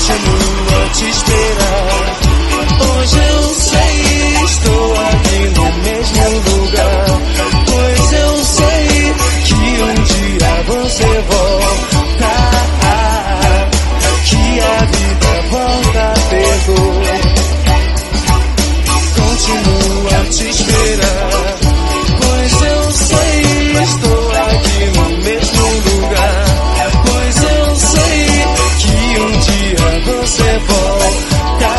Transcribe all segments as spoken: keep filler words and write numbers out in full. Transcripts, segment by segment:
continuo a te esperar. Hoje eu sei, estou aqui no mesmo lugar, pois eu sei que um dia você volta, que a vida volta a perdoar. Continuo a te esperar, pois eu sei, estou aqui no mesmo lugar, pois eu sei que um dia você volta,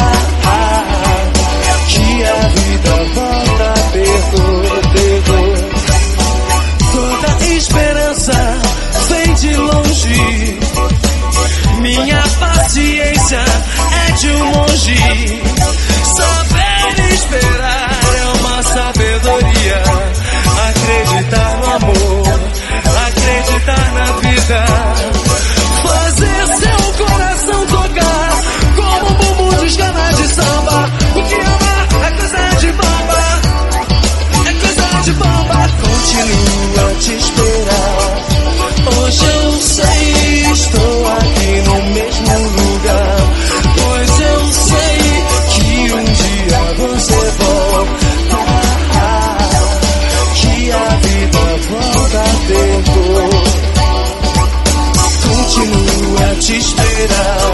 que a vida volta a perdoar. Toda esperança vem de longe, minha paciência é de um monge. Saber esperar é uma sabedoria. Acreditar no amor, acreditar na vida, fazer seu coração tocar como um bumbum de escana de samba. O que amar é coisa de bamba, é coisa de bamba. Continuo a te esperar. Hoje eu sei, estou aqui no mesmo lugar, pois eu sei que um dia você volta, que a vida volta a ter cor. Continuo a te esperar.